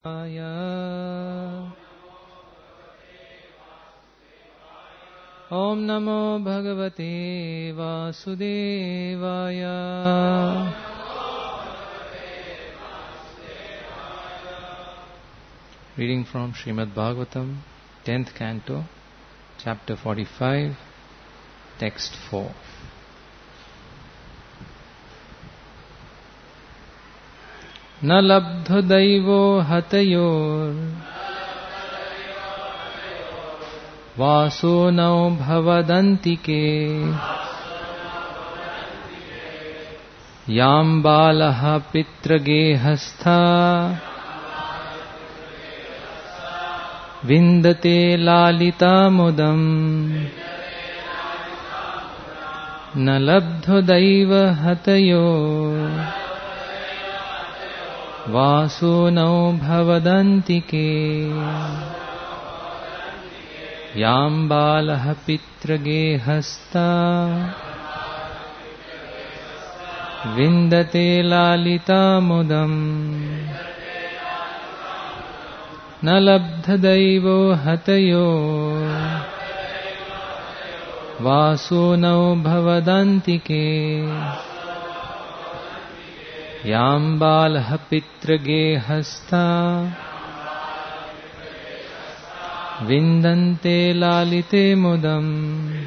Om Namo Bhagavate Vasudevaya. Reading from Srimad Bhagavatam, 10th Canto, Chapter 45, Text 4. Na labdho daivo hatayor vaso nau bhavadantike yam balaha pitragehastha vindate lalita mudam na labdho daiva hatayor vaso nau bhavadantike yam balaha pitragehastha vindate lalita mudam na labdha daivo hatayo vaso nau bhavadantike yam balaha pitragehastha vindante lalite mudam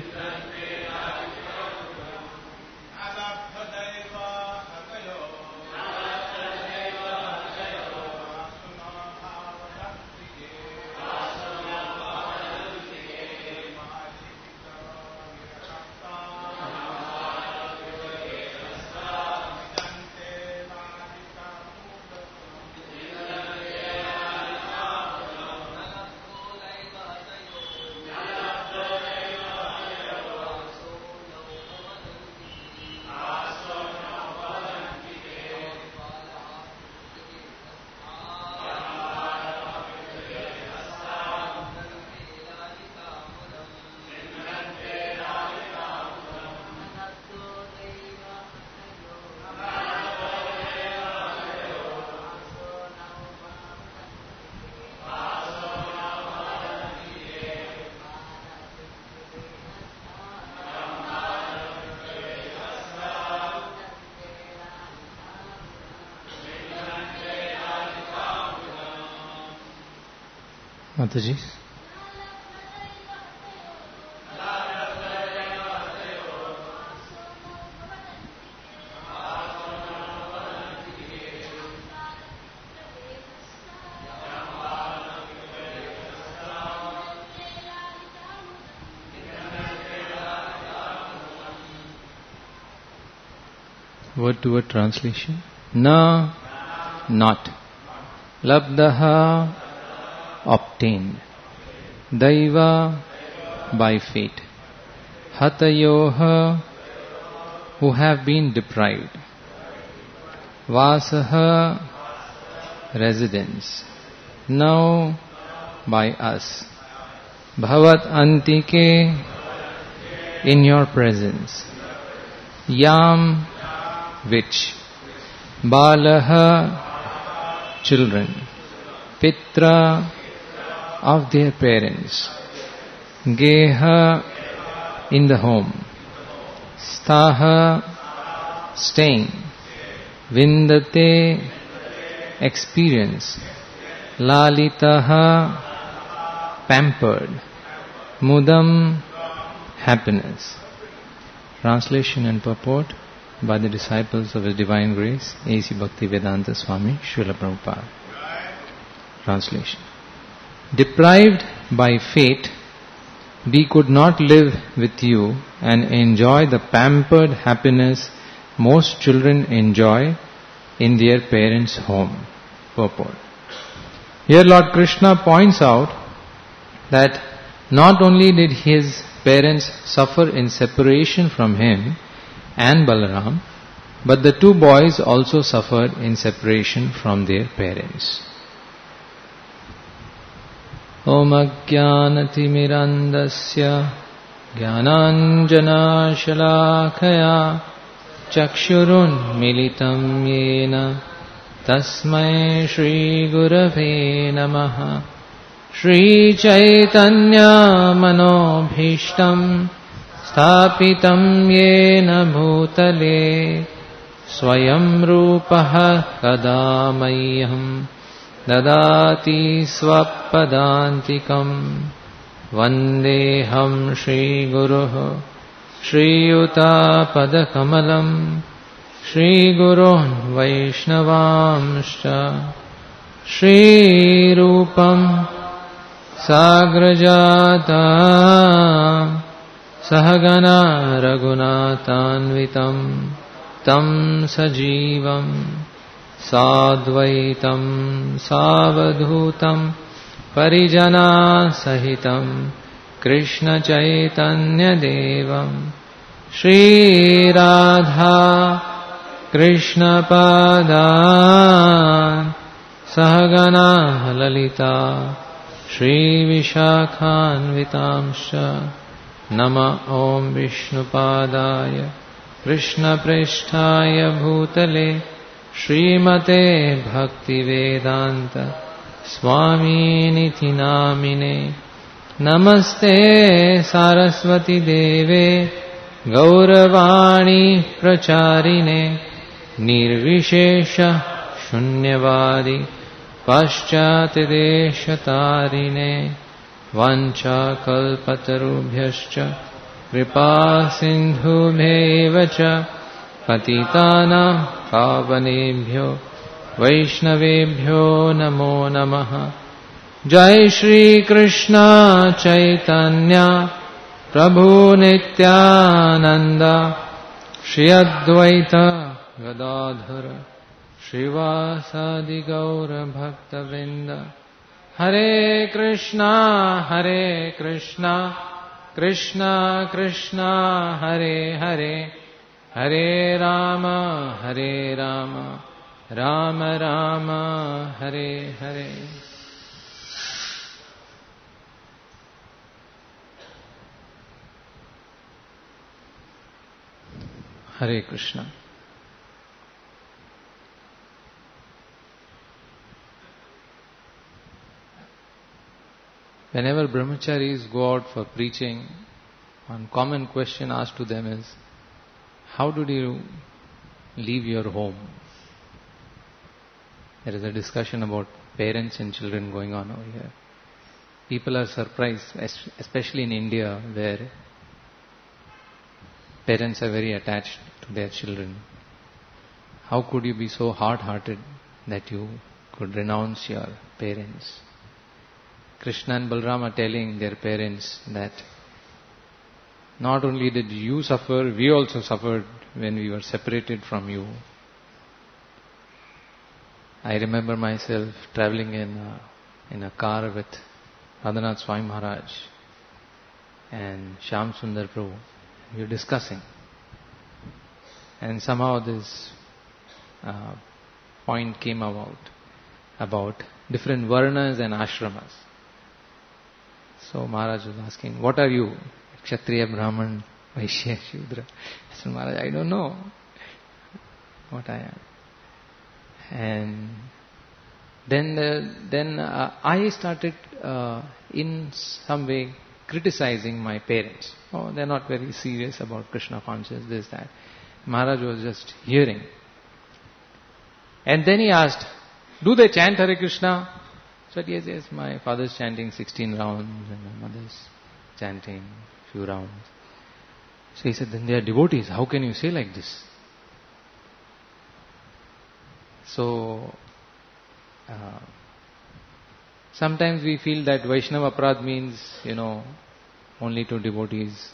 Mataji. Word to word translation. Na, not. Labdaha, obtained. Daiva, by fate. Hatayoha, who have been deprived. Vasaha, residence. Now, by us. Bhavat antike, in your presence. Yam, which. Balaha, children. Pitra, of their parents. Geha, in the home. Staha, staying. Vindate, experience. Lalitaha, pampered. Mudam, happiness. Translation and purport by the disciples of His Divine Grace, A.C. Bhaktivedanta Swami Srila Prabhupada. Translation. Deprived by fate, we could not live with you and enjoy the pampered happiness most children enjoy in their parents' home. Purport. Here Lord Krishna points out that not only did his parents suffer in separation from him and Balaram, but the two boys also suffered in separation from their parents. Om Ajnanatirmirandasya Jnananjana Shalakaya Chakshurun Militam Yena Tasmai Shri Gurave Namaha. Shri Chaitanya Manobhishtam Sthapitam Yena Bhutale Swayam Rupaha Kadamayyam Dadati Swapadantikam Vandeham Shri Guruh Shri Yuta Padakamalam Shri Gurun Vaishnavamscha Shri Rupam Sagrajata Sahagana Raghunathanvitam Tam Sajivam Sadvaitam Savadhutam Parijana Sahitam Krishna Chaitanya Devam Shri Radha Krishna Padan Sahagana Lalita Shri Vishakhanvitamscha Nama Om Vishnupadaya Krishna Pristhaya Bhutale Srimate Bhaktivedanta Swami Niti Namine Namaste Saraswati Deve Gauravani Pracharine Nirvishesha Shunyavadi Paschati Deshatarine Vancha Kalpatarubhyascha Kripa Sindhubhevacha Patitana Pavanebhyo Vaishnavebhyo Namo Namaha. Jai Shri Krishna Chaitanya Prabhu Nityananda Shri Advaita Gadadhara Shrivasadi Gaura Bhaktavinda. Hare Krishna Krishna Krishna Hare Hare Hare Rama Rama Rama Hare Hare. Hare Krishna. Whenever brahmacharis go out for preaching, one common question asked to them is, how did you leave your home? There is a discussion about parents and children going on over here. People are surprised, especially in India, where parents are very attached to their children. How could you be so hard-hearted that you could renounce your parents? Krishna and Balram are telling their parents that not only did you suffer, we also suffered when we were separated from you. I remember myself traveling in a car with Radhanath Swami Maharaj and Shyam Sundar Prabhu. We were discussing. And somehow this point came about different varnas and ashramas. So Maharaj was asking, what are you? Kshatriya, Brahman, Vaishya, Shudra. I said, Maharaj, I don't know what I am. And then I started in some way criticizing my parents. Oh, they're not very serious about Krishna consciousness, this, that. Maharaj was just hearing. And then he asked, do they chant Hare Krishna? I said, yes, my father's chanting 16 rounds and my mother's chanting few rounds. So he said, then they are devotees. How can you say like this? So, sometimes we feel that Vaishnava Aparadh means, only to devotees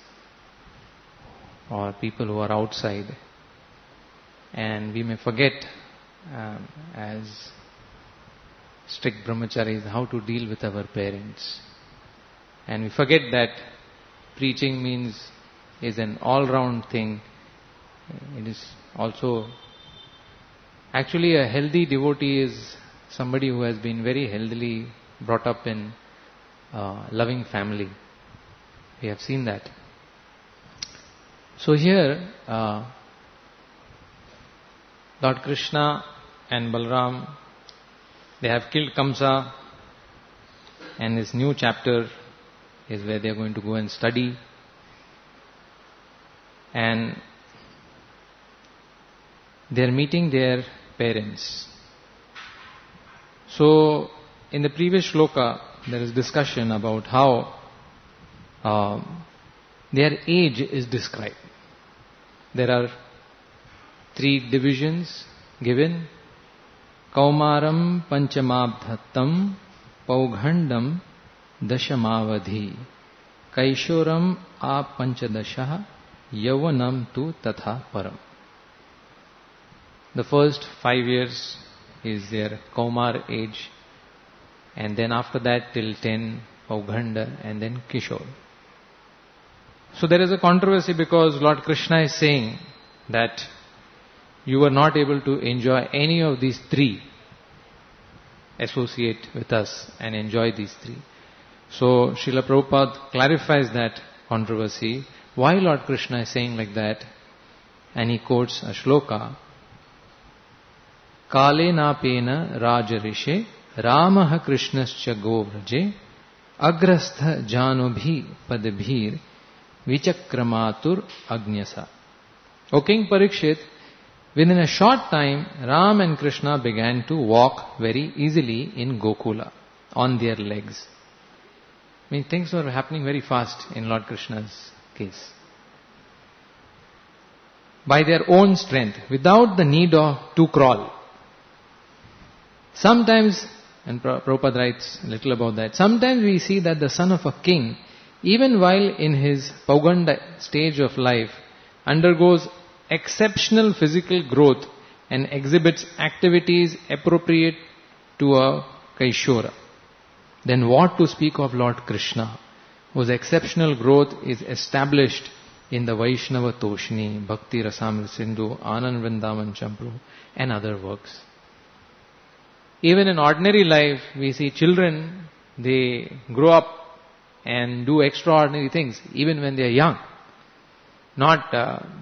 or people who are outside. And we may forget, as strict brahmacharis, how to deal with our parents. And we forget that preaching is an all-round thing. It is also, actually a healthy devotee is somebody who has been very healthily brought up in a loving family. We have seen that. So here, Lord Krishna and Balram, they have killed Kamsa, and this new chapter is where they are going to go and study. And they are meeting their parents. So, in the previous shloka, there is discussion about how their age is described. There are 3 divisions given. Kaumaram panchamabdhattam paughandam dashamavadhi kaishoram apanchadasha yavanam tu tatha param. The first 5 years is their Kaumar age, and then after that till 10 Paughanda, and then Kishore. So there is a controversy because Lord Krishna is saying that you were not able to enjoy any of these 3, associate with us and enjoy these 3. So Srila Prabhupada clarifies that controversy, why Lord Krishna is saying like that, and he quotes a shloka, Kale napena rajarishe Ramah Krishnascha govraje agrastha janubhi padbhir vichakramatur agnyasa. O King Parikshit, within a short time, Ram and Krishna began to walk very easily in Gokula, on their legs. I mean, things were happening very fast in Lord Krishna's case. By their own strength, without the need to crawl. Sometimes, and Prabhupada writes a little about that, sometimes we see that the son of a king, even while in his Pauganda stage of life, undergoes exceptional physical growth and exhibits activities appropriate to a Kaishora. Then what to speak of Lord Krishna, whose exceptional growth is established in the Vaishnava Toshni, Bhakti Rasamrita Sindhu, Anand Vrindavan Champru, and other works. Even in ordinary life, we see children, they grow up and do extraordinary things, even when they are young. Not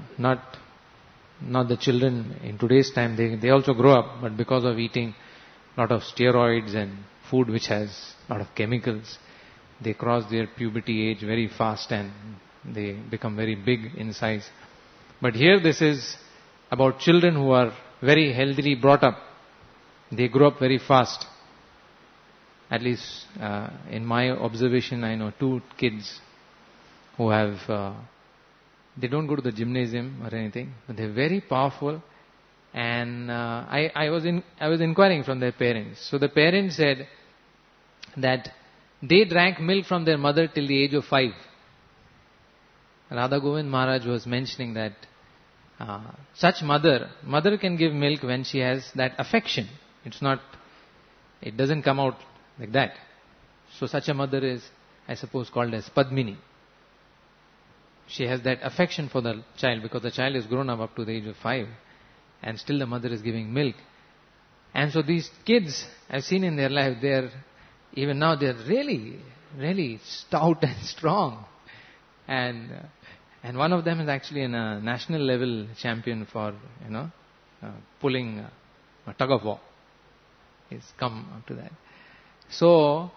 the children in today's time, they also grow up, but because of eating a lot of steroids and food which has a lot of chemicals, they cross their puberty age very fast and they become very big in size. But here this is about children who are very healthily brought up. They grow up very fast. At least in my observation, I know 2 kids who have, they don't go to the gymnasium or anything, but they're very powerful. And I was inquiring from their parents. So the parents said that they drank milk from their mother till the age of 5. Radha Govind Maharaj was mentioning that such mother can give milk when she has that affection. It doesn't come out like that. So such a mother is, I suppose, called as Padmini. She has that affection for the child because the child is grown up to the age of 5 and still the mother is giving milk. And so these kids, I've seen in their life, even now they're really, really stout and strong. And one of them is actually a national level champion for, pulling a tug of war. He's come up to that. So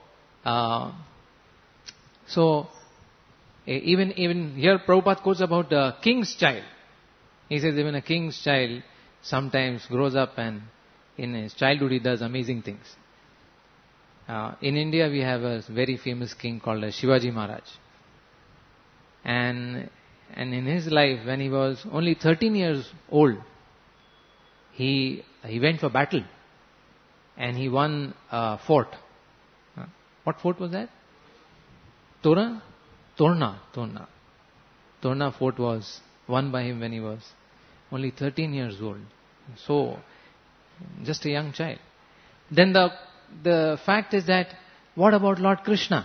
even here Prabhupada quotes about a king's child. He says even a king's child sometimes grows up and in his childhood he does amazing things. In India we have a very famous king called Shivaji Maharaj. And in his life, when he was only 13 years old, he went for battle. And he won a fort. What fort was that? Torna fort was won by him when he was only 13 years old. So, just a young child. Then the fact is that, what about Lord Krishna?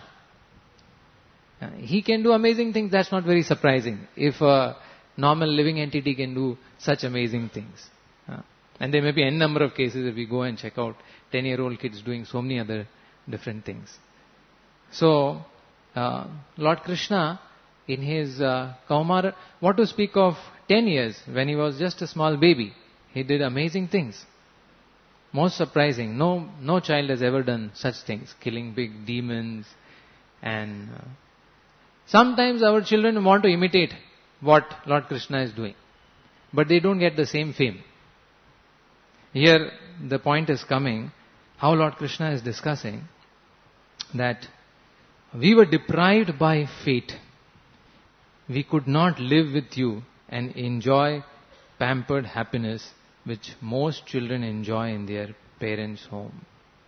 He can do amazing things. That's not very surprising. If a normal living entity can do such amazing things. And there may be n number of cases if we go and check out 10-year-old kids doing so many other different things. So, Lord Krishna, in his Kaumara, what to speak of 10 years, when he was just a small baby, he did amazing things. most surprising. No child has ever done such things, killing big demons. And sometimes our children want to imitate what Lord Krishna is doing, but they don't get the same fame. Here the point is coming, how Lord Krishna is discussing that we were deprived by fate. We could not live with you and enjoy pampered happiness which most children enjoy in their parents' home.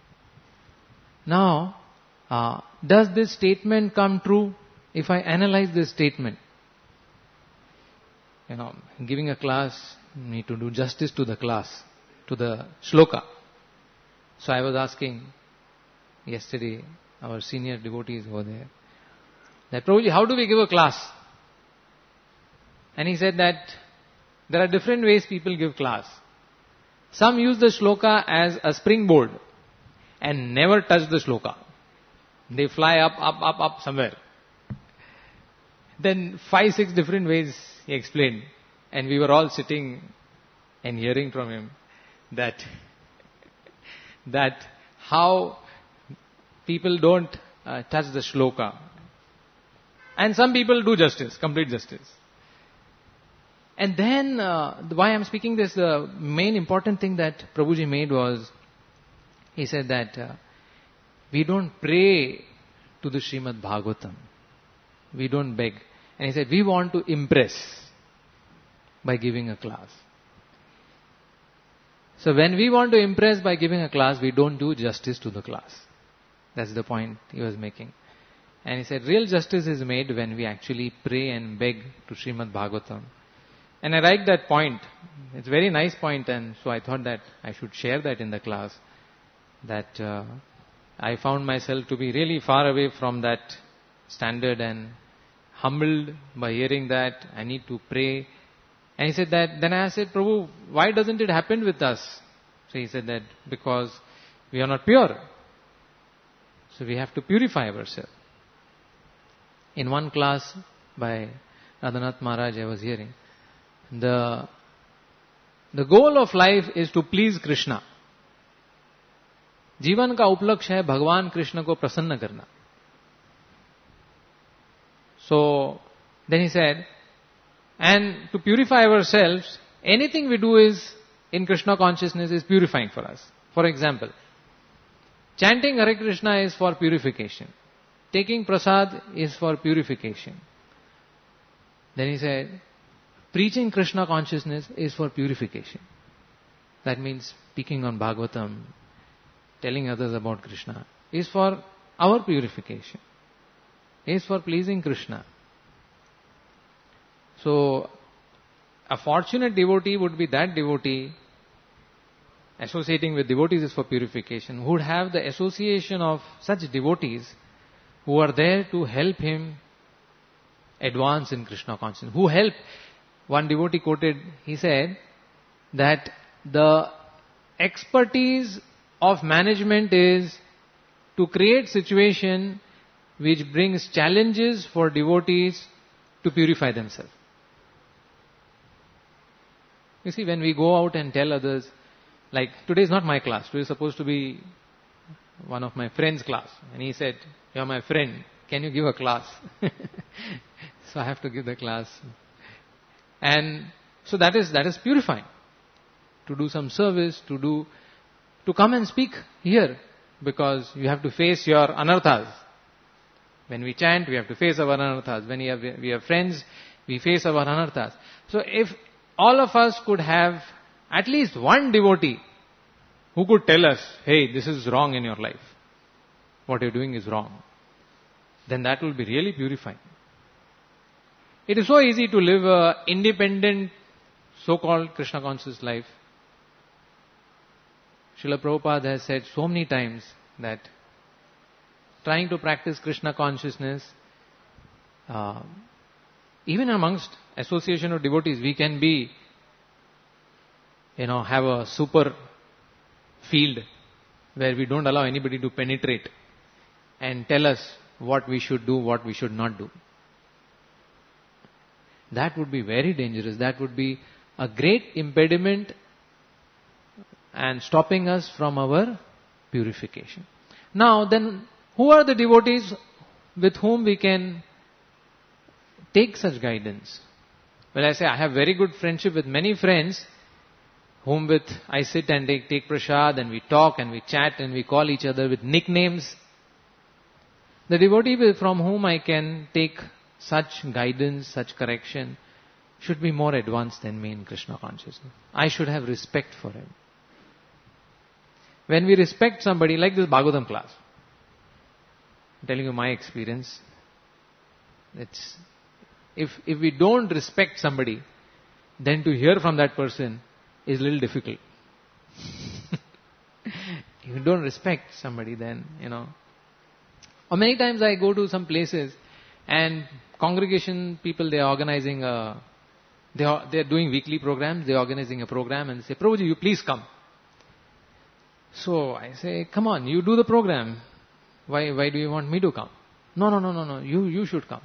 Now, does this statement come true? If I analyze this statement, giving a class, need to do justice to the class, to the shloka. So I was asking yesterday, our senior devotees over there, that Prabhuji, how do we give a class? And he said that there are different ways people give class. Some use the shloka as a springboard and never touch the shloka. They fly up somewhere. Then 5-6 different ways he explained. And we were all sitting and hearing from him that how people don't touch the shloka. And some people do justice, complete justice. And then, why I'm speaking this, the main important thing that Prabhuji made was, he said that we don't pray to the Srimad Bhagavatam. We don't beg. And he said, we want to impress by giving a class. So when we want to impress by giving a class, we don't do justice to the class. That's the point he was making. And he said, real justice is made when we actually pray and beg to Srimad Bhagavatam. And I like that point. It's a very nice point, and so I thought that I should share that in the class. That I found myself to be really far away from that standard and humbled by hearing that. I need to pray. And he said that, then I said, Prabhu, why doesn't it happen with us? So he said that because we are not pure. So we have to purify ourselves. In one class by Radhanath Maharaj I was hearing, the goal of life is to please Krishna. जीवन का उपलक्ष्य है भगवान कृष्ण को प्रसन्न करना. So then he said, and to purify ourselves, anything we do is in Krishna consciousness is purifying for us. For example, chanting Hare Krishna is for purification. Taking prasad is for purification. Then he said, preaching Krishna consciousness is for purification. That means speaking on Bhagavatam, telling others about Krishna, is for our purification. Is for pleasing Krishna. So, a fortunate devotee would be that devotee, associating with devotees is for purification, who would have the association of such devotees who are there to help him advance in Krishna consciousness. Who help. One devotee quoted, he said that the expertise of management is to create situation which brings challenges for devotees to purify themselves. You see, when we go out and tell others, like today is not my class, today is supposed to be one of my friend's class. And he said, you are my friend, can you give a class? So I have to give the class. And so that is purifying. To do some service, to come and speak here, because you have to face your anarthas. When we chant, we have to face our anarthas. When we have friends, we face our anarthas. So if all of us could have at least one devotee who could tell us, hey, this is wrong in your life. What you're doing is wrong. Then that will be really purifying. It is so easy to live an independent, so-called Krishna conscious life. Srila Prabhupada has said so many times that trying to practice Krishna consciousness, even amongst association of devotees, we can be, have a super field where we don't allow anybody to penetrate and tell us what we should do, what we should not do. That would be very dangerous. That would be a great impediment and stopping us from our purification. Now then, who are the devotees with whom we can take such guidance? Well, I say I have very good friendship with many friends whom with I sit and take prasad and we talk and we chat and we call each other with nicknames. The devotee from whom I can take such guidance, such correction, should be more advanced than me in Krishna consciousness. I should have respect for him. When we respect somebody, like this Bhagavatam class, I'm telling you my experience, if we don't respect somebody, then to hear from that person is a little difficult. If you don't respect somebody, then, Or many times I go to some places and congregation people, they are organizing they are doing weekly programs, they are organizing a program and say, Prabhuji, you please come. So I say, come on, you do the program. Why do you want me to come? No, you should come.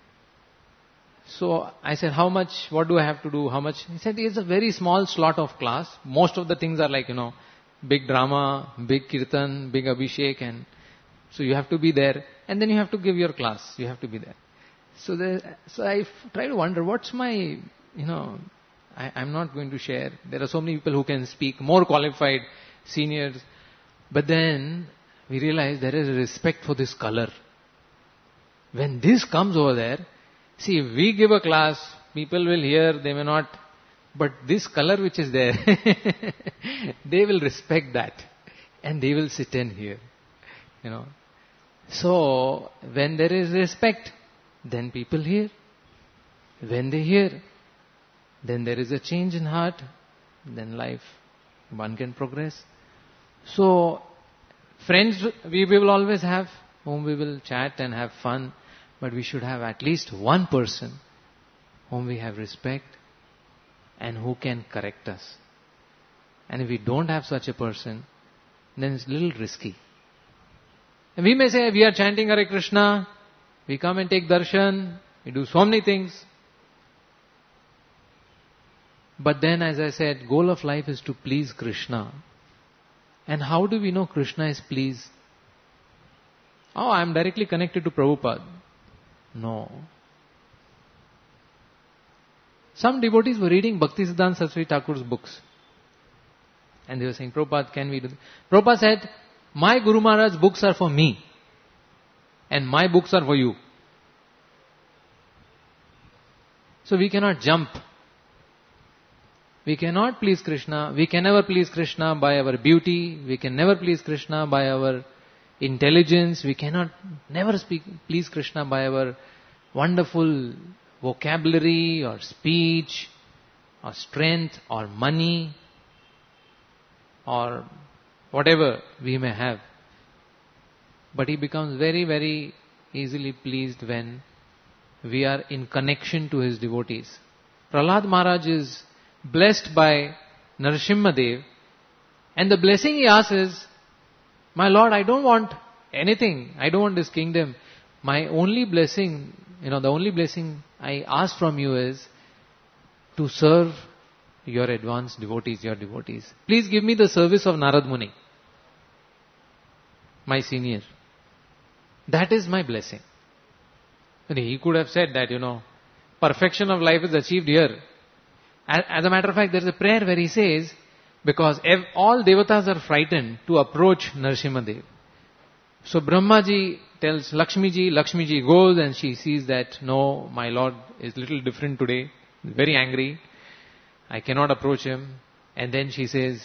So I said, how much, what do I have to do, how much? He said, it's a very small slot of class. Most of the things are like, big drama, big kirtan, big abhishek, and so you have to be there. And then you have to give your class. You have to be there. So I try to wonder, what's my, I'm not going to share. There are so many people who can speak, more qualified, seniors. But then we realize there is a respect for this color. When this comes over there, see, if we give a class, people will hear, they may not, but this color which is there, they will respect that and they will sit and hear, So, when there is respect, then people hear. When they hear, then there is a change in heart, then life, one can progress. So, friends we will always have, whom we will chat and have fun. But we should have at least one person whom we have respect and who can correct us. And if we don't have such a person, then it's a little risky. And we may say, we are chanting Hare Krishna, we come and take darshan, we do so many things. But then, as I said, goal of life is to please Krishna. And how do we know Krishna is pleased? Oh, I am directly connected to Prabhupada. No. Some devotees were reading Bhaktisiddhanta Saraswati Thakur's books. And they were saying, Prabhupada, can we do this? Prabhupada said, my Guru Maharaj's books are for me. And my books are for you. So we cannot jump. We cannot please Krishna. We can never please Krishna by our beauty. We can never please Krishna by our intelligence. We cannot never please Krishna by our wonderful vocabulary or speech or strength or money or whatever we may have. But he becomes very, very easily pleased when we are in connection to his devotees. Prahlad Maharaj is blessed by Narasimha Dev, and the blessing he asks is, my Lord, I don't want anything. I don't want this kingdom. My only blessing, the only blessing I ask from you is to serve your advanced devotees, your devotees. Please give me the service of Narad Muni, my senior. That is my blessing. And he could have said that, perfection of life is achieved here. As a matter of fact, there is a prayer where he says, because all devatas are frightened to approach Narasimha Dev. So Brahmaji tells Lakshmiji goes and she sees that, no, my Lord is little different today, very angry, I cannot approach him. And then she says,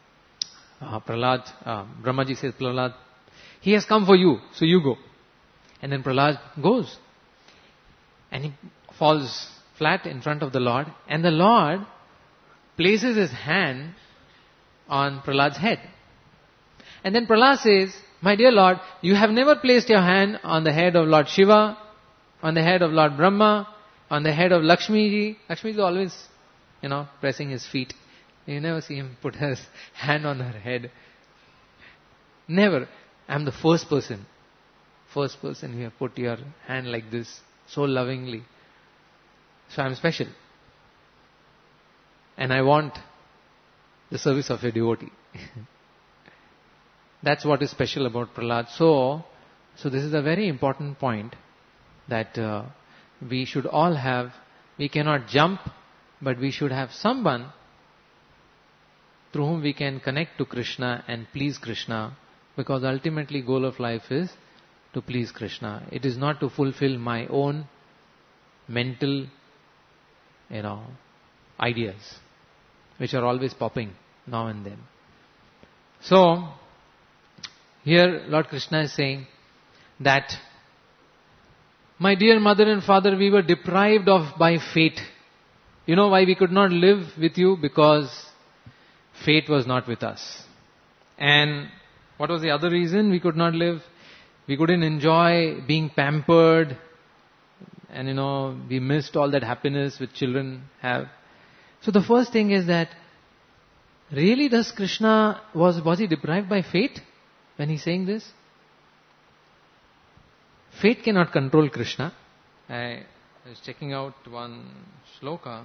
Brahmaji says, Prahlad, he has come for you, so you go. And then Prahlad goes. And he falls flat in front of the Lord. And the Lord places his hand on Prahlad's head. And then Prahlad says, my dear Lord, you have never placed your hand on the head of Lord Shiva, on the head of Lord Brahma, on the head of Lakshmiji. Lakshmiji is always, pressing his feet. You never see him put his hand on her head. Never. I'm the first person you have put your hand like this, so lovingly. So I'm special. And I want the service of a devotee. That's what is special about Prahlad. So this is a very important point that we should all have. We cannot jump, but we should have someone through whom we can connect to Krishna and please Krishna, because ultimately goal of life is to please Krishna. It is not to fulfill my own mental, ideas, which are always popping now and then. So, here Lord Krishna is saying that, my dear mother and father, we were deprived of by fate. You know why we could not live with you? Because fate was not with us. And what was the other reason we could not live? We couldn't enjoy being pampered, and we missed all that happiness which children have. So the first thing is that, really does Krishna, was he deprived by fate when he's saying this? Fate cannot control Krishna. I was checking out one shloka.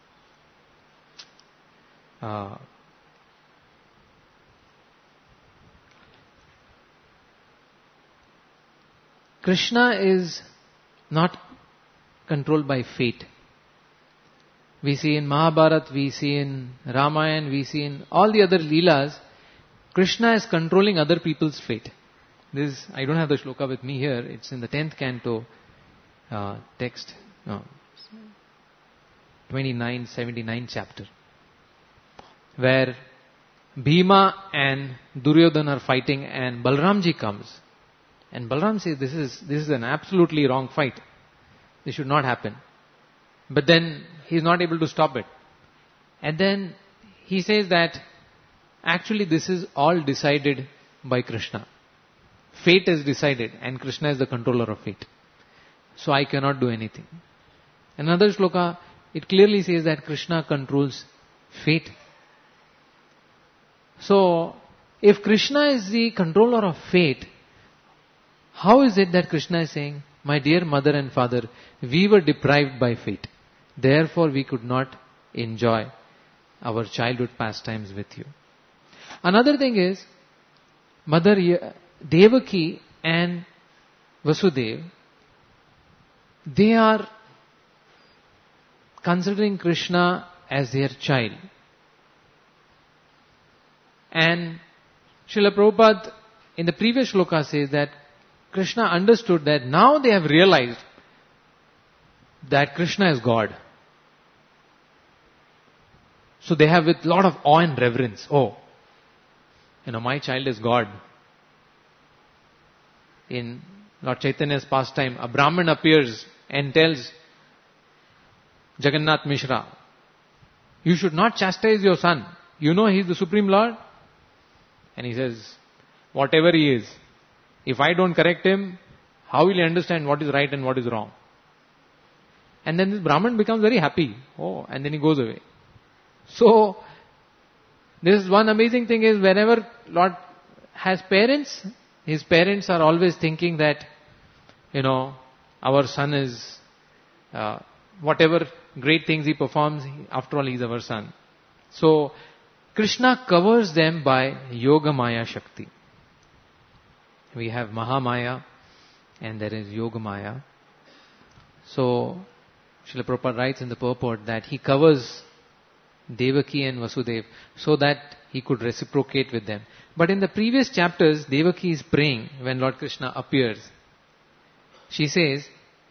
Krishna is not controlled by fate. We see in Mahabharata, we see in Ramayana, we see in all the other Leelas, Krishna is controlling other people's fate. I don't have the shloka with me here, it's in the 10th canto text, 79 chapter, where Bhima and Duryodhana are fighting and Balramji comes. And Balram says, this is an absolutely wrong fight. This should not happen. But then he is not able to stop it. And then he says that actually this is all decided by Krishna. Fate is decided and Krishna is the controller of fate. So I cannot do anything. Another shloka, it clearly says that Krishna controls fate. So if Krishna is the controller of fate, how is it that Krishna is saying, my dear mother and father, we were deprived by fate. Therefore we could not enjoy our childhood pastimes with you. Another thing is, Mother Devaki and Vasudeva, they are considering Krishna as their child. And Srila Prabhupada in the previous shloka says that Krishna understood that now they have realized that Krishna is God. So they have with a lot of awe and reverence. Oh, my child is God. In Lord Chaitanya's pastime, a Brahmin appears and tells Jagannath Mishra, you should not chastise your son. You know he is the Supreme Lord. And he says, whatever he is, if I don't correct him, how will he understand what is right and what is wrong? And then this Brahman becomes very happy. Oh, and then he goes away. So, this one amazing thing is whenever Lord has parents, his parents are always thinking that, our son is, whatever great things he performs, after all he is our son. So, Krishna covers them by Yoga Maya Shakti. We have Mahamaya and there is Yoga Maya. So, Srila Prabhupada writes in the purport that he covers Devaki and Vasudeva so that he could reciprocate with them. But in the previous chapters, Devaki is praying when Lord Krishna appears. She says,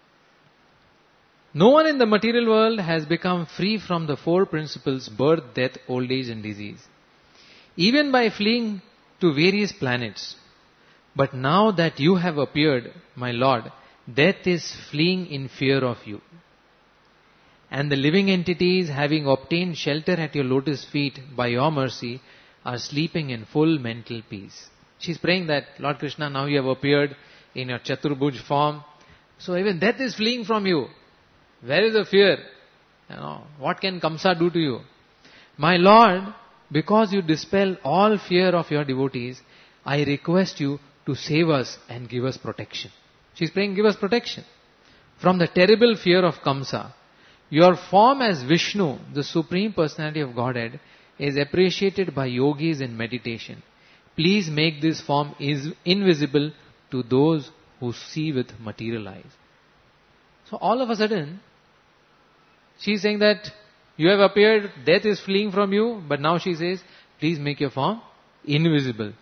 no one in the material world has become free from the four principles: birth, death, old age and disease. Even by fleeing to various planets. But now that you have appeared, my Lord, death is fleeing in fear of you. And the living entities, having obtained shelter at your lotus feet by your mercy, are sleeping in full mental peace. She's praying that, Lord Krishna, now you have appeared in your Chaturbhuj form. So even death is fleeing from you. Where is the fear? What can Kamsa do to you? My Lord, because you dispel all fear of your devotees, I request you to save us and give us protection. She's praying, give us protection from the terrible fear of Kamsa. Your form as Vishnu, the Supreme Personality of Godhead, is appreciated by yogis in meditation. Please make this form invisible to those who see with material eyes. So all of a sudden, she is saying that you have appeared, death is fleeing from you, but now she says, please make your form invisible.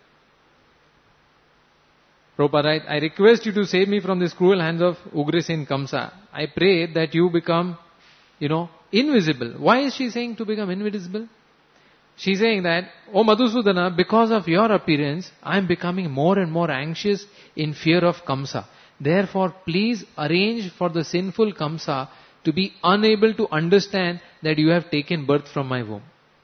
Prabhupada writes, I request you to save me from this cruel hands of Ugrasen Kamsa. I pray that you become, invisible. Why is she saying to become invisible? She is saying that, O Madhusudana, because of your appearance, I am becoming more and more anxious in fear of Kamsa. Therefore, please arrange for the sinful Kamsa to be unable to understand that you have taken birth from my womb.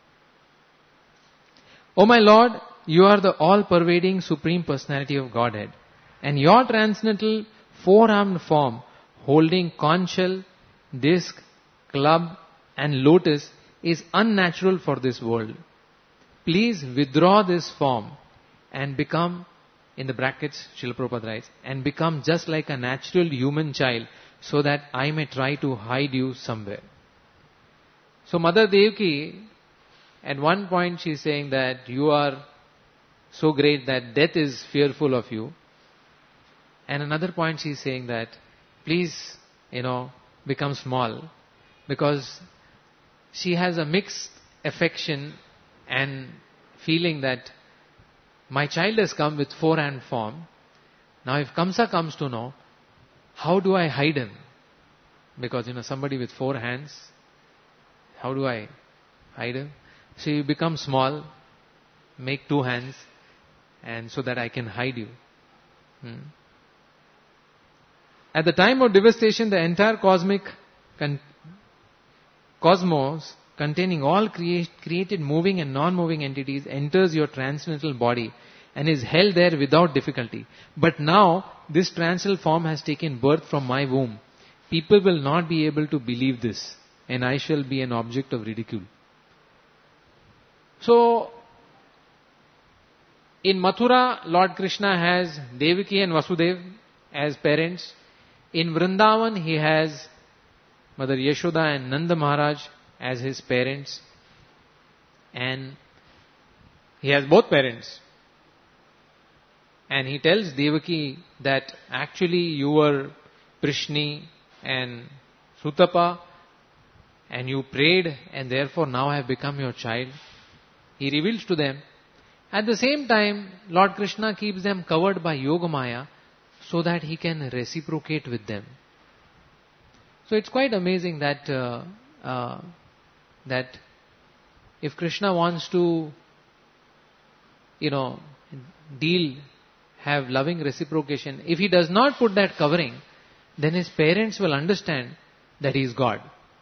O my Lord, you are the all-pervading Supreme Personality of Godhead, and your transcendental four-armed form, holding conch shell, disc, club, and lotus, is unnatural for this world. Please withdraw this form and become, in the brackets, Srila Prabhupada writes, and become just like a natural human child, so that I may try to hide you somewhere. So Mother Devaki, at one point she is saying that you are so great that death is fearful of you. And another point she is saying that please, become small. Because she has a mixed affection and feeling that my child has come with four-hand form. Now if Kamsa comes to know, how do I hide him? Because, somebody with four hands, how do I hide him? So you become small, make two hands, and so that I can hide you. At the time of devastation, the entire cosmos containing all created moving and non-moving entities enters your transcendental body and is held there without difficulty. But now, this transcendental form has taken birth from my womb. People will not be able to believe this, and I shall be an object of ridicule. So, in Mathura, Lord Krishna has Devaki and Vasudeva as parents. In Vrindavan, he has Mother Yashoda and Nanda Maharaj as his parents. And he has both parents. And he tells Devaki that actually you were Prishni and Sutapa, and you prayed, and therefore now I have become your child. He reveals to them. At the same time, Lord Krishna keeps them covered by Yogamaya so that he can reciprocate with them. So it's quite amazing that that if Krishna wants to, have loving reciprocation, if he does not put that covering, then his parents will understand that he is God.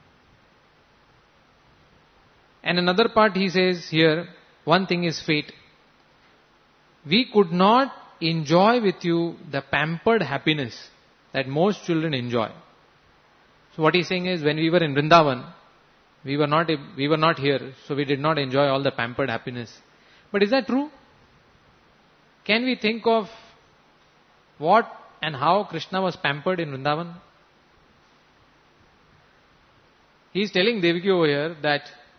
And another part he says here, one thing is fate. We could not enjoy with you the pampered happiness that most children enjoy. So what he's saying is, when we were in Vrindavan, we were not here, so we did not enjoy all the pampered happiness. But is that true? Can we think of what and how Krishna was pampered in Vrindavan? He is telling Devaki over here that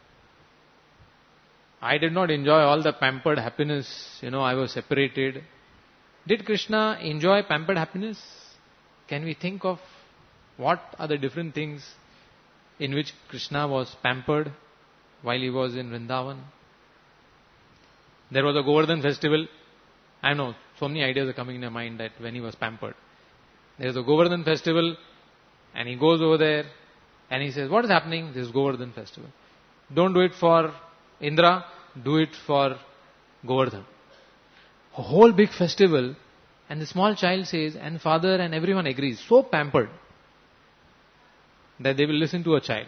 I did not enjoy all the pampered happiness, I was separated. Did Krishna enjoy pampered happiness? Can we think of what are the different things in which Krishna was pampered while he was in Vrindavan? There was a Govardhan festival. I know, so many ideas are coming in your mind that when he was pampered. There is a Govardhan festival, and he goes over there and he says, what is happening? This is Govardhan festival. Don't do it for Indra, do it for Govardhan. A whole big festival, and the small child says, and father and everyone agrees, so pampered that they will listen to a child.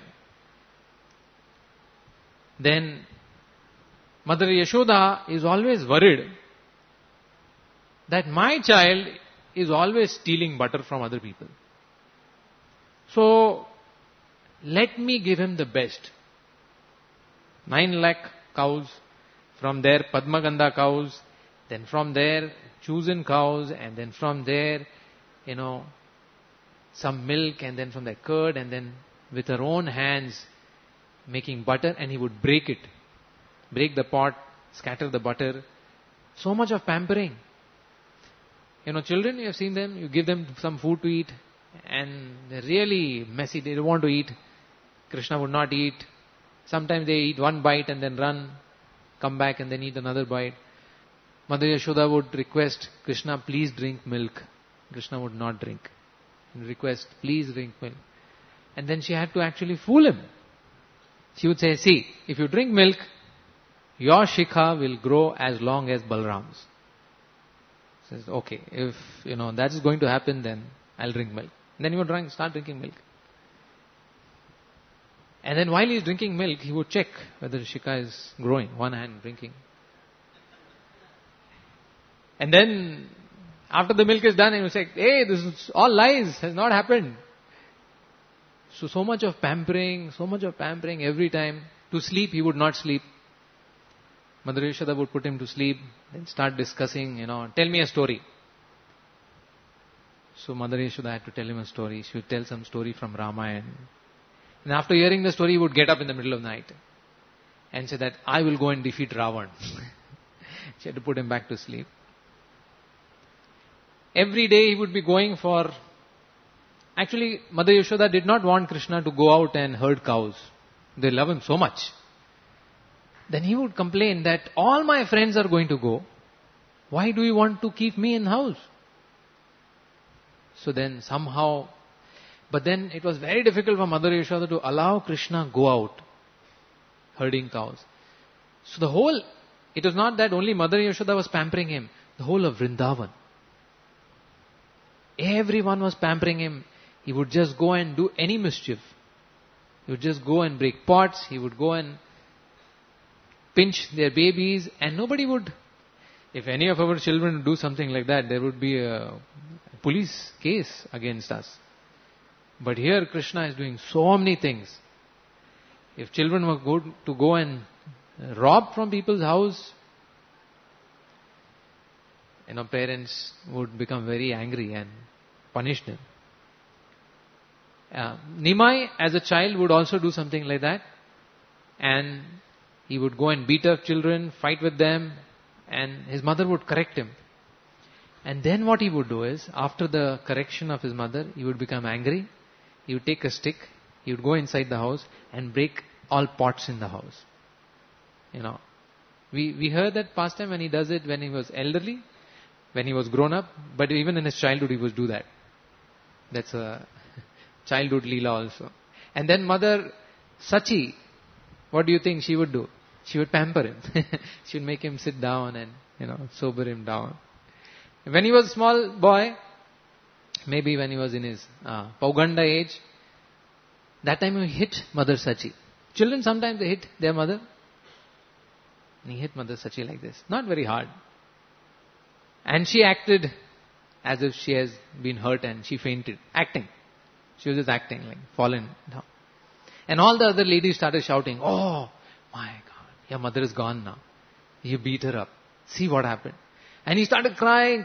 Then Mother Yashoda is always worried that my child is always stealing butter from other people. So, let me give him the best. 9 lakh cows, from there Padmagandha cows, then from there chosen cows, and then from there, some milk, and then from the curd, and then with her own hands making butter, and he would break it. break the pot, scatter the butter. So much of pampering. Children, you have seen them, you give them some food to eat and they're really messy, they don't want to eat. Krishna would not eat. Sometimes they eat one bite and then run, come back and then eat another bite. Mother Yashoda would request, Krishna, please drink milk. Krishna would not drink. Request, please drink milk. And then she had to actually fool him. She would say, see, if you drink milk, your shikha will grow as long as Balram's. Says, okay, if that is going to happen, then I'll drink milk. Then he would start drinking milk. And then while he is drinking milk, he would check whether the shikha is growing, one hand drinking. And then after the milk is done, he would say, hey, this is all lies, has not happened. So much of pampering every time. To sleep, he would not sleep. Mother Yashoda would put him to sleep, then start discussing, tell me a story. So Mother Yashoda had to tell him a story. She would tell some story from Ramayana. And after hearing the story, he would get up in the middle of the night and say that, I will go and defeat Ravan. She had to put him back to sleep. Every day he would be going for... Actually, Mother Yashoda did not want Krishna to go out and herd cows. They love him so much. Then he would complain that all my friends are going to go. Why do you want to keep me in the house? So then somehow... But then it was very difficult for Mother Yashoda to allow Krishna go out herding cows. So it was not that only Mother Yashoda was pampering him. The whole of Vrindavan. Everyone was pampering him. He would just go and do any mischief. He would just go and break pots. He would go and pinch their babies. And nobody would... If any of our children do something like that, there would be a police case against us. But here Krishna is doing so many things. If children were to go and rob from people's house, parents would become very angry and punish them. Nimai as a child would also do something like that. And he would go and beat up children, fight with them, and his mother would correct him. And then what he would do is, after the correction of his mother, he would become angry. He would take a stick, he would go inside the house and break all pots in the house. We heard that pastime when he does it when he was elderly, when he was grown up, but even in his childhood he would do that. That's a childhood leela also. And then Mother Sachi, what do you think she would do? She would pamper him. She would make him sit down and, sober him down. When he was a small boy, maybe when he was in his Pauganda age, that time he hit Mother Sachi. Children sometimes they hit their mother. And he hit Mother Sachi like this. Not very hard. And she acted as if she has been hurt and she fainted. Acting. She was just acting, like fallen down. And all the other ladies started shouting, oh my God, your mother is gone now. You beat her up. See what happened. And he started crying.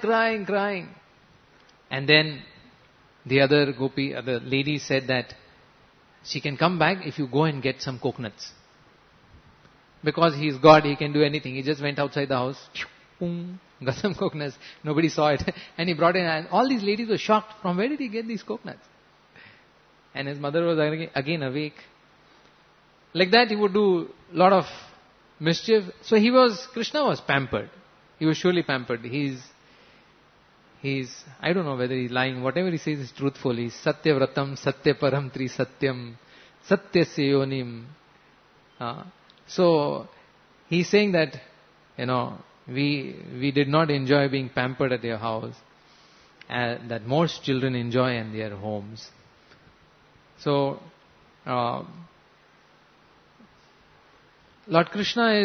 And then the other lady said that she can come back if you go and get some coconuts. Because he is God, he can do anything. He just went outside the house, got some coconuts. Nobody saw it. And he brought it, and all these ladies were shocked. From where did he get these coconuts? And his mother was again awake. Like that he would do a lot of mischief. So Krishna was pampered. He was surely pampered. He's I don't know whether he's lying. Whatever he says is truthful. He's Satyavratam, Satyaparam, Tri Satyam, Satyasya Yonim. So he's saying that, we did not enjoy being pampered at your house, that most children enjoy in their homes. So Lord Krishna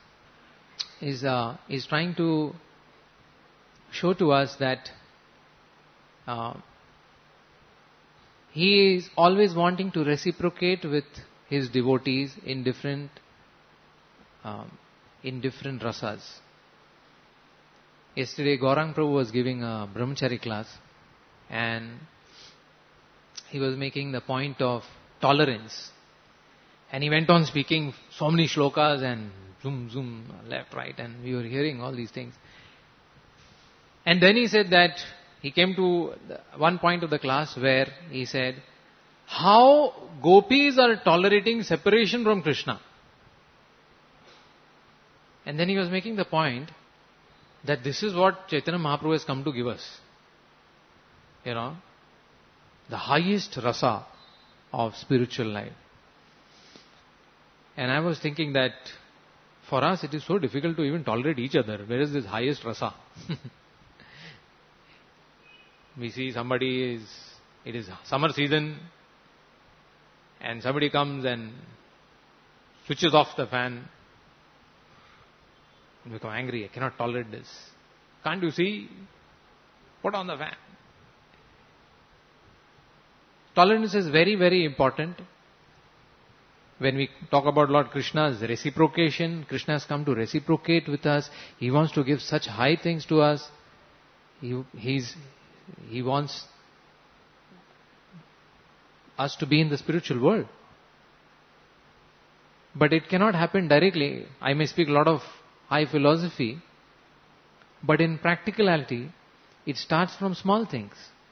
is trying to show to us that he is always wanting to reciprocate with his devotees in different rasas. Yesterday Gaurang Prabhu was giving a brahmachari class, and he was making the point of tolerance. And he went on speaking so many shlokas and zoom, zoom, left, right, and we were hearing all these things. And then he said that he came to one point of the class where he said, how gopis are tolerating separation from Krishna. And then he was making the point that this is what Chaitanya Mahaprabhu has come to give us. The highest rasa of spiritual life. And I was thinking that for us it is so difficult to even tolerate each other. Where is this highest rasa? We see it is summer season, and somebody comes and switches off the fan. You become angry. I cannot tolerate this. Can't you see? Put on the fan. Tolerance is very, very important. When we talk about Lord Krishna's reciprocation, Krishna has come to reciprocate with us. He wants to give such high things to us. He wants us to be in the spiritual world. But it cannot happen directly. I may speak a lot of high philosophy, but in practicality, it starts from small things.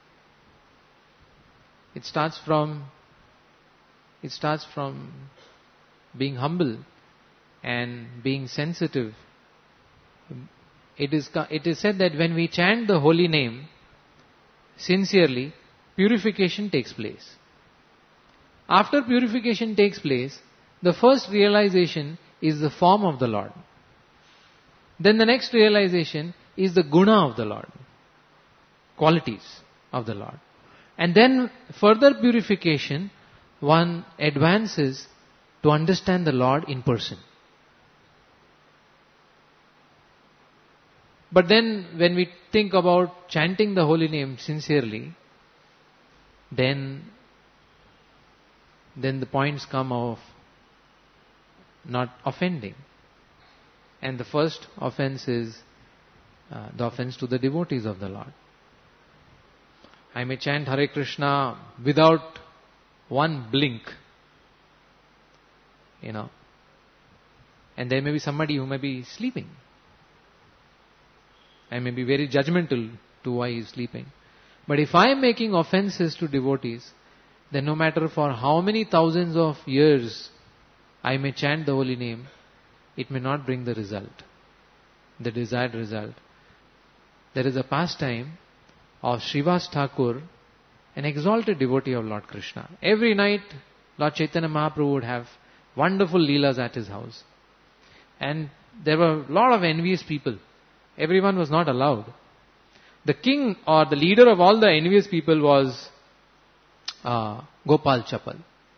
It starts from being humble and being sensitive. It is said that when we chant the holy name sincerely, purification takes place. After purification takes place, the first realization is the form of the Lord. Then the next realization is the guna of the Lord, qualities of the Lord. And then further purification, one advances to understand the Lord in person. But then when we think about chanting the holy name sincerely, then the points come of not offending. And the first offense is the offense to the devotees of the Lord. I may chant Hare Krishna without one blink, and there may be somebody who may be sleeping. I may be very judgmental to why he is sleeping. But if I am making offenses to devotees, then no matter for how many thousands of years I may chant the holy name, it may not bring the result, the desired result. There is a pastime of Srivas Thakur, an exalted devotee of Lord Krishna. Every night, Lord Chaitanya Mahaprabhu would have wonderful leelas at his house. And there were a lot of envious people. Everyone was not allowed. The king or the leader of all the envious people was Gopal Chapal.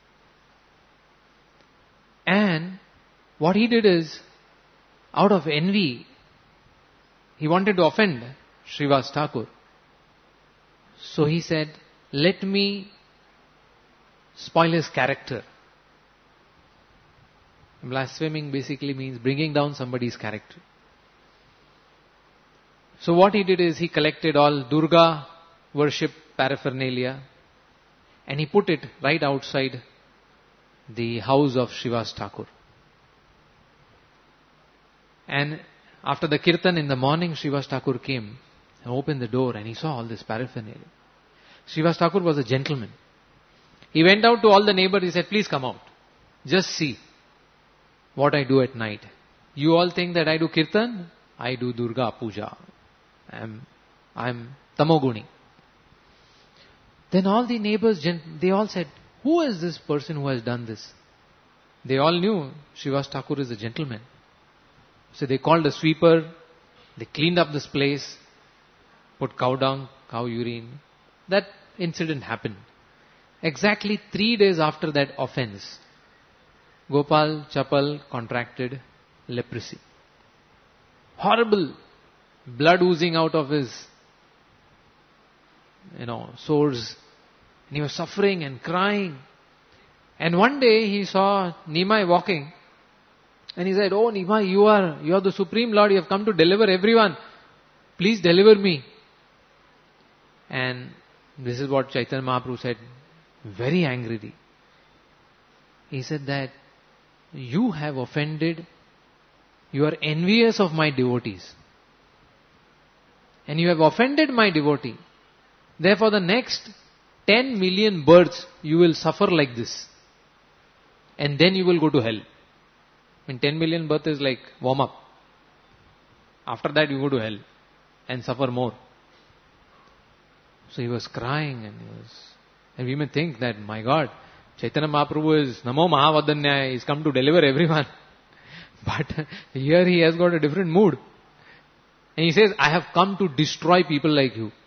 And what he did is, out of envy, he wanted to offend Srivas Thakur. So he said, let me spoil his character. Blaspheming basically means bringing down somebody's character. So what he did is he collected all Durga worship paraphernalia and he put it right outside the house of Srivas Thakur. And after the kirtan in the morning, Srivas Thakur came and opened the door and he saw all this paraphernalia. Srivas Thakur was a gentleman. He went out to all the neighbors. He said, please come out. Just see what I do at night. You all think that I do kirtan? I do Durga Puja. I'm Tamoguni. Then all the neighbors, they all said, who is this person who has done this? They all knew Srivas Thakur is a gentleman. So they called a sweeper. They cleaned up this place. Put cow dung, cow urine. That incident happened. Exactly 3 days after that offense, Gopal Chapal contracted leprosy. Horrible blood oozing out of his, sores. And he was suffering and crying. And one day he saw Nimai walking. And he said, oh Nimai, you are the Supreme Lord. You have come to deliver everyone. Please deliver me. And this is what Chaitanya Mahaprabhu said very angrily. He said that you have offended you are envious of my devotees. And you have offended my devotee. Therefore the next 10 million births you will suffer like this. And then you will go to hell. I mean 10 million birth is like warm up. After that you go to hell and suffer more. So he was crying and we may think that, my God, Chaitanya Mahaprabhu is Namo Mahavadanyaya, he's come to deliver everyone. But here he has got a different mood. And he says, I have come to destroy people like you.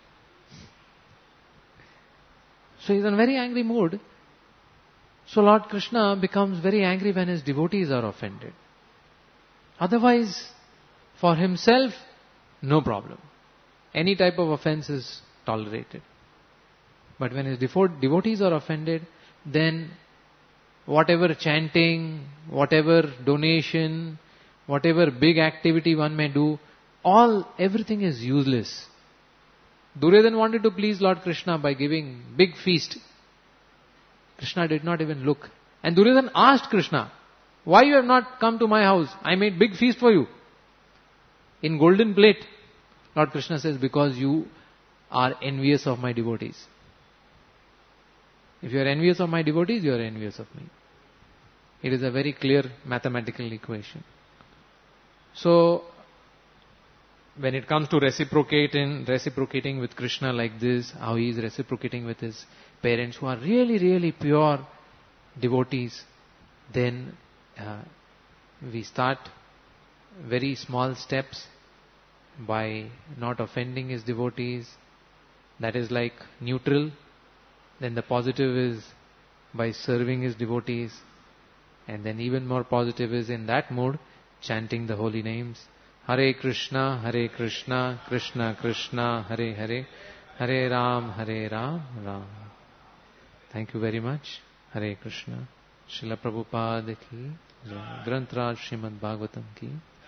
So he's in a very angry mood. So Lord Krishna becomes very angry when his devotees are offended. Otherwise, for himself, no problem. Any type of offense is tolerated. But when his devotees are offended, then whatever chanting, whatever donation, whatever big activity one may do, everything is useless. Duryodhana wanted to please Lord Krishna by giving big feast. Krishna did not even look. And Duryodhana asked Krishna, why you have not come to my house? I made big feast for you. In golden plate. Lord Krishna says, because you are envious of my devotees. If you are envious of my devotees, you are envious of me. It is a very clear mathematical equation. So, when it comes to reciprocating with Krishna like this, how he is reciprocating with his parents who are really, really pure devotees, then we start very small steps by not offending his devotees. That is like neutral. Then the positive is by serving his devotees. And then even more positive is in that mood, chanting the holy names. Hare Krishna, Krishna Krishna, Hare Hare, Hare Ram, Ram. Thank you very much. Hare Krishna. Srila Prabhupada ki, Granth Raj Srimad Bhagavatam ki.